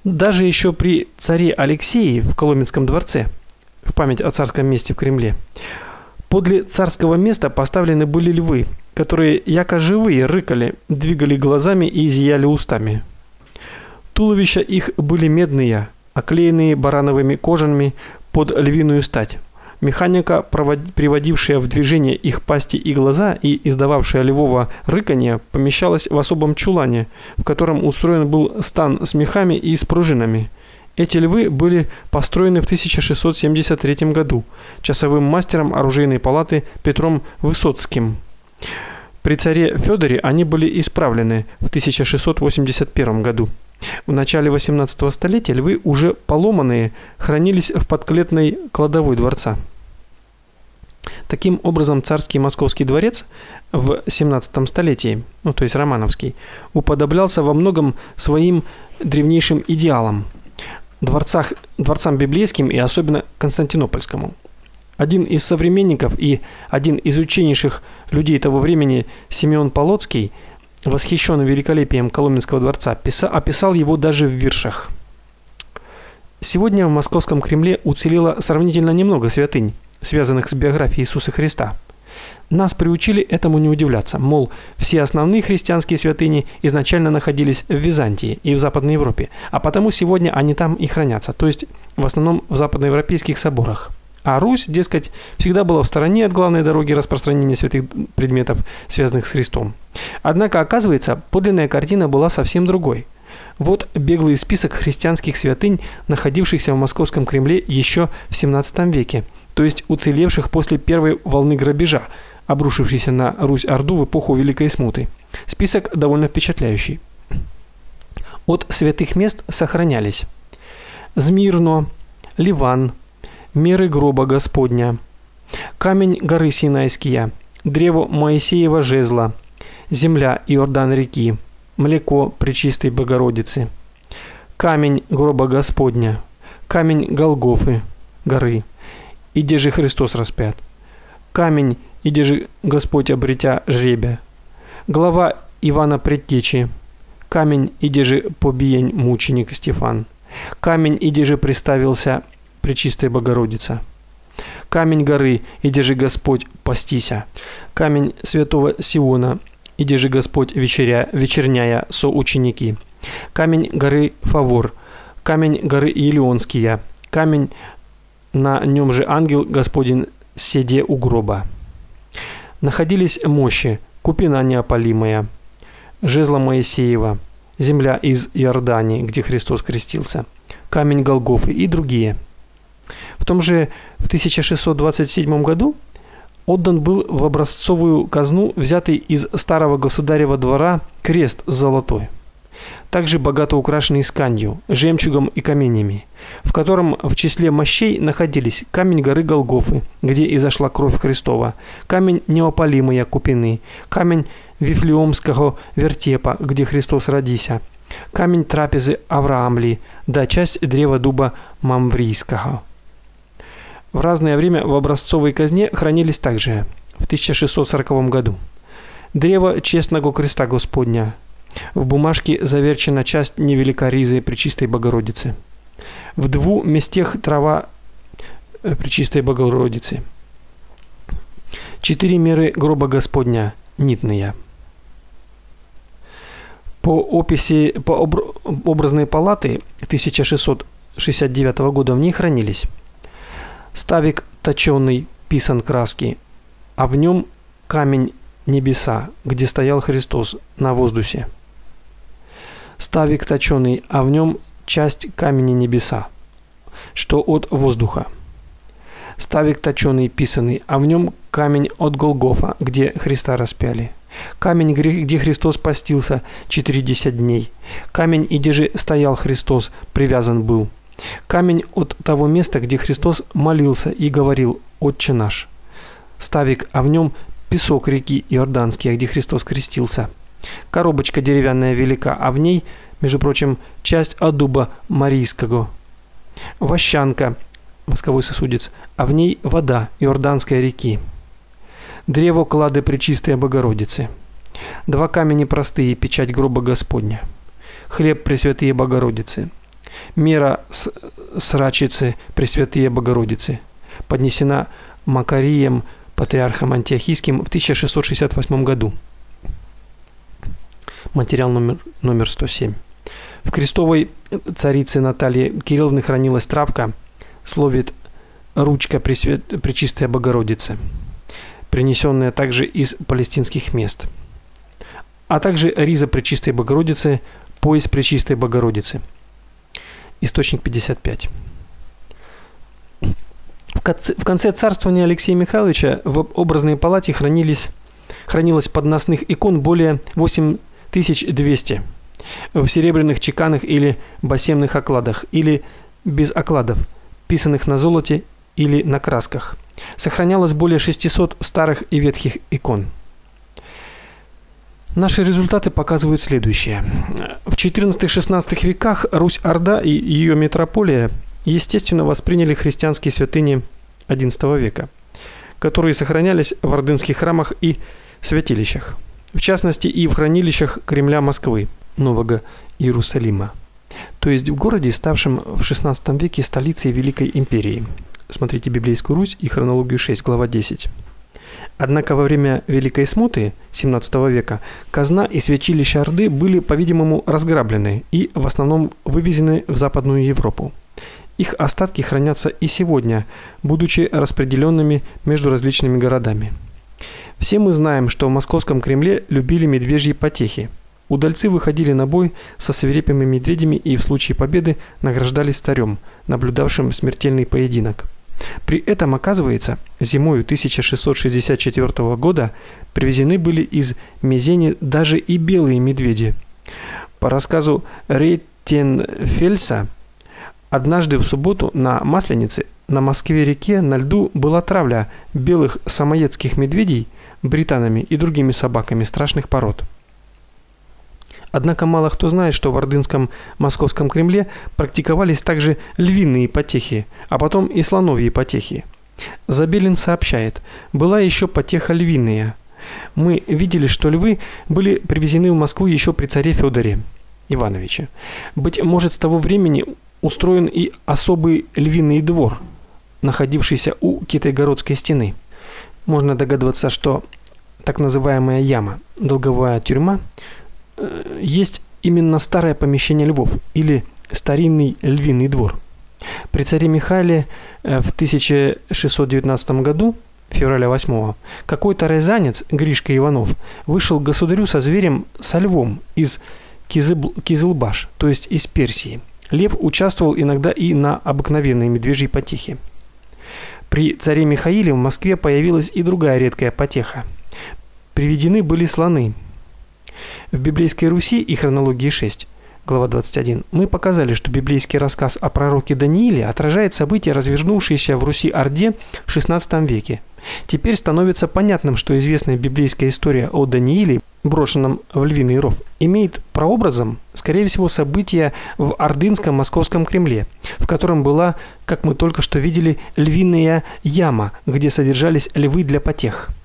Даже еще при царе Алексее в Коломенском дворце, в память о царском месте в Кремле, подле царского места поставлены были львы, которые яко живые рыкали, двигали глазами и зияли устами. Туловища их были медные, оклеенные барановыми кожами под львиную стать. Механика, приводившая в движение их пасти и глаза и издававшая львово рыканье, помещалась в особом чулане, в котором устроен был стан с мехами и с пружинами. Эти львы были построены в 1673 году часовым мастером оружейной палаты Петром Высоцким. При царе Фёдоре они были исправлены в 1681 году. В начале 18 столетия львы, уже поломанные, хранились в подклетной кладовой дворца. Таким образом, царский Московский дворец в 17 столетии, то есть романовский, уподоблялся во многом своим древнейшим идеалам, дворцам библейским и особенно Константинопольскому. Один из современников и один из ученейших людей того времени, Симеон Полоцкий, восхищенный великолепием Коломенского дворца, описал его даже в виршах. Сегодня в Московском Кремле уцелело сравнительно немного святынь, связанных с биографией Иисуса Христа. Нас приучили этому не удивляться, мол, все основные христианские святыни изначально находились в Византии и в Западной Европе, а потому сегодня они там и хранятся, то есть в основном в западноевропейских соборах. А Русь, дескать, всегда была в стороне от главной дороги распространения святых предметов, связанных с Христом. Однако, оказывается, подлинная картина была совсем другой. Вот беглый список христианских святынь, находившихся в Московском Кремле еще в 17 веке, то есть уцелевших после первой волны грабежа, обрушившейся на Русь-Орду в эпоху Великой Смуты. Список довольно впечатляющий. От святых мест сохранялись Змирно, Ливан, меры гроба Господня, камень горы Синайския, древо Моисеева жезла, земля Иордан реки, млеко Пречистой Богородицы, камень гроба Господня, камень Голгофы горы, иде же Христос распят, камень, иде же Господь обретя жребия, глава Ивана Предтечи, камень, иде же побиень мученик Стефан, камень, иде же приставился Пречистая Богородица, камень горы, иде же Господь пастися, камень святого Сиона, иде же Господь вечерняя со ученики, камень горы Фавор, камень горы Елеонския, камень, на нем же ангел Господин седе у гроба. Находились мощи, купина неопалимая, жезла Моисеева, земля из Иордании, где Христос крестился, камень Голгофы и другие. В том же в 1627 году отдан был в образцовую казну взятый из старого государева двора крест золотой, также богато украшенный сканью, жемчугом и каменями, в котором в числе мощей находились камень горы Голгофы, где изошла кровь Христова, камень неопалимой купины, камень Вифлеемского вертепа, где Христос родися, камень трапезы Авраамли, да часть древа дуба Мамврийского. В разное время в образцовой казне хранились также в 1640 году древо честного креста Господня. В бумажке заверчена часть невелика ризы Пречистой Богородицы. В двух местах трава Пречистой Богородицы. 4 меры гроба Господня нитные. По описи образной палаты 1669 года в ней хранились ставик точёный, писан краски, а в нем камень небеса, где стоял Христос на воздухе. Ставик точёный, а в нем часть камня небеса, что от воздуха. Ставик точёный, писанный, а в нем камень от Голгофа, где Христа распяли. Камень, где Христос постился 40 дней. Камень, где же стоял Христос, привязан был. Камень от того места, где Христос молился и говорил: «Отче наш». Ставик, а в нем песок реки Иорданский, где Христос крестился. Коробочка деревянная велика, а в ней, между прочим, часть от дуба Марийского. Вощанка, восковой сосудец, а в ней вода Иорданской реки. Древо клады Пречистой Богородицы. 2 камени простые, печать гроба Господня. Хлеб Пресвятые Богородицы. Мера Срачицы Пресвятые Богородицы поднесена Макарием, патриархом антиохийским, в 1668 году. Материал номер 107. В крестовой царицы Натальи Кирилловны хранилась травка, словит ручка Пречистой Богородицы, принесенная также из палестинских мест, а также риза Пречистой Богородицы, пояс Пречистой Богородицы. Источник 55. В конце царствования Алексея Михайловича в образной палате хранилось подносных икон более 8200 в серебряных чеканах или басемных окладах, или без окладов, писанных на золоте или на красках. Сохранялось более 600 старых и ветхих икон. Наши результаты показывают следующее. В XIV-XVI веках Русь-Орда и ее метрополия естественно восприняли христианские святыни XI века, которые сохранялись в ордынских храмах и святилищах, в частности и в хранилищах Кремля Москвы, Нового Иерусалима, то есть в городе, ставшем в XVI веке столицей Великой империи. Смотрите Библейскую Русь и Хронологию 6, глава 10. Однако во время Великой Смуты XVII века казна и святилища Орды были, по-видимому, разграблены и в основном вывезены в Западную Европу. Их остатки хранятся и сегодня, будучи распределенными между различными городами. Все мы знаем, что в Московском Кремле любили медвежьи потехи. Удальцы выходили на бой со свирепыми медведями и в случае победы награждались царем, наблюдавшим смертельный поединок. При этом, оказывается, зимою 1664 года привезены были из Мезени даже и белые медведи. По рассказу Рейтенфельса, однажды в субботу на Масленице на Москве-реке на льду была травля белых самоедских медведей британами и другими собаками страшных пород. Однако мало кто знает, что в ордынском Московском Кремле практиковались также львиные потехи, а потом и слоновьи потехи. Забелин сообщает: была еще потеха львиная. Мы видели, что львы были привезены в Москву еще при царе Федоре Ивановиче. Быть может, с того времени устроен и особый львиный двор, находившийся у Китайгородской стены. Можно догадываться, что так называемая яма, долговая тюрьма, есть именно старое помещение львов или старинный львиный двор. При царе Михаиле в 1619 году, февраля 8-го, какой-то рязанец Гришка Иванов вышел к государю со зверем, со львом из Кизылбаш, то есть из Персии. Лев участвовал иногда и на обыкновенной медвежьей потехе. При царе Михаиле в Москве появилась и другая редкая потеха. Приведены были слоны. В Библейской Руси и Хронологии 6, глава 21, мы показали, что библейский рассказ о пророке Данииле отражает события, развернувшиеся в Руси-Орде в XVI веке. Теперь становится понятным, что известная библейская история о Данииле, брошенном в львиный ров, имеет прообразом, скорее всего, события в ордынском Московском Кремле, в котором была, как мы только что видели, львиная яма, где содержались львы для потех.